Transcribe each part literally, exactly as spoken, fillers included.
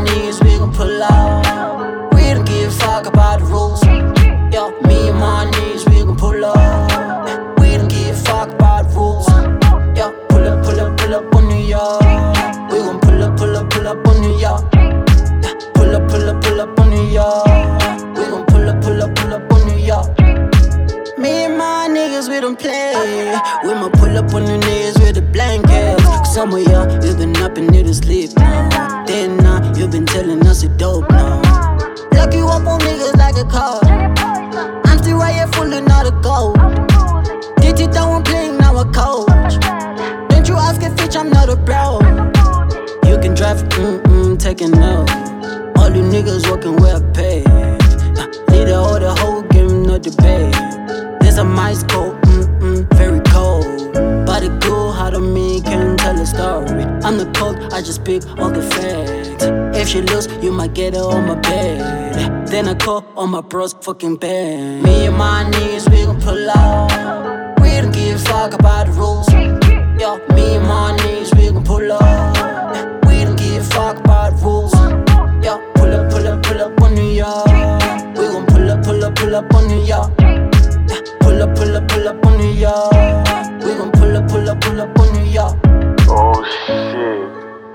niggas, we gon' pull out. We don't give a fuck about the rules. Yo, me and my niggas, we gon' pull up. We don't give a fuck about the rules. Yo, pull up, pull up, pull up on New York. We gon' pull up, pull up, pull up on New York. Pull up, pull up, pull up on New York. We gon' pull up, pull up, pull up on New York. Me and my niggas, we don't play. We ma pull up on the niggas with the blankets. Cause some of y'all, you been up and need to sleep now. Day and night, you been telling us it dope now. Lock you up on niggas like a car. I'm still right here fooling all the gold. D T down one playing, now a coach. Don't you ask if bitch, I'm not a bro. You can drive, mm-mm, taking note. All you niggas working well paid. uh, Leader of the whole game, no debate. This a my scope, mm-mm, very cold. But it cool, how to me can tell a story. I'm the cold, I just pick all the facts. If she lose, you might get her on my bed. Then I call all my bros fucking bad. Me and my niggas, we gon' pull out. We don't give a fuck about the rules. Yo, me and my niggas, we gon' pull up. We don't give a fuck about the rules. Yo, pull up, pull up, pull up on New York. We gon' pull up, pull up, pull up on New York. Pull up, pull up, pull up on New York. We gon' pull up, pull up, pull up on New York. Oh shit.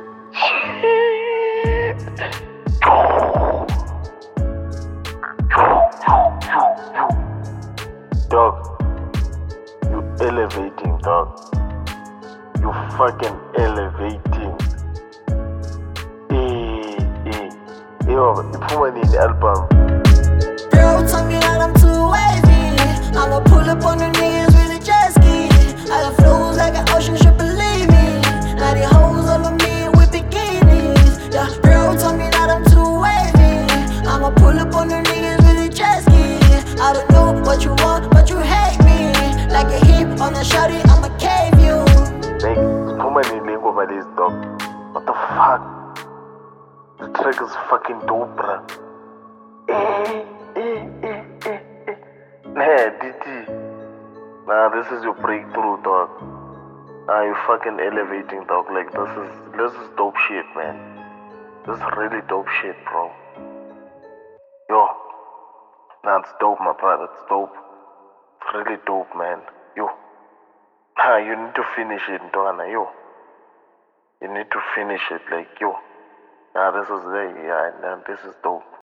Dog, you elevating, dog. You fucking elevating. Eh, eh. Yo, iphuma nini album? Bro, tell me that I'm too wavy. I'ma pull up on the niggas with a jet ski. I got flows like an ocean, should believe me. Now the hoes all on me with bikinis. Yeah, bro, tell me that I'm too wavy. I'ma pull up on the niggas with a jet ski. I don't know what you want, but you hate me. Like a hip on a shawty, I'ma cave you. Like, iphuma nini ngoma lezi, dog? What the fuck? The track is fucking dope, bruh. Eh, eh, eh, eh, eh. Nah, D T. Nah, this is your breakthrough, dog. Nah, you fucking elevating, dog. Like, this is this is dope shit, man. This is really dope shit, bro. Yo. Nah, it's dope, my brother. It's dope. It's really dope, man. Yo. Nah, you need to finish it, Donna. Yo. You need to finish it, like, yo. Nah, this is, yeah, nah, this is dope.